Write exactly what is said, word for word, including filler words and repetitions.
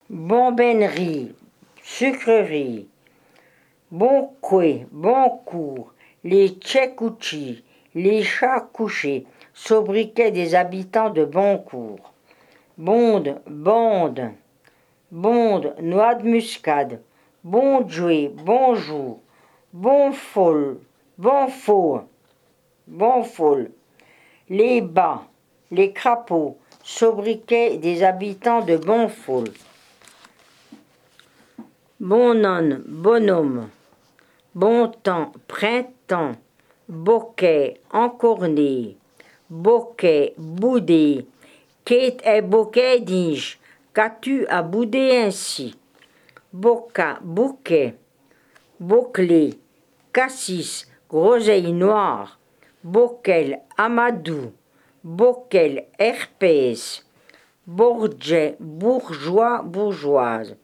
bonbonnerie, sucrerie, bon coué, bon cours, les tchèkouchis, les chats couchés, sobriquet des habitants de Boncourt. Bonde, bande, bonde, noix de muscade, bon jouet, bonjour, bon folle, bon faux, bon folle. Les bas, les crapauds, sobriquet des habitants de Bonfoul. Bonhomme, bonhomme, bon temps, printemps, bouquet, encorné, bouquet, boudé, qu'est est bouquet, dis-je, qu'as-tu à bouder ainsi? Boca, bouquet, bouclé, cassis, groseille noire, bouquel, amadou, bouquel, herpès, bourget, bourgeois, bourgeoise,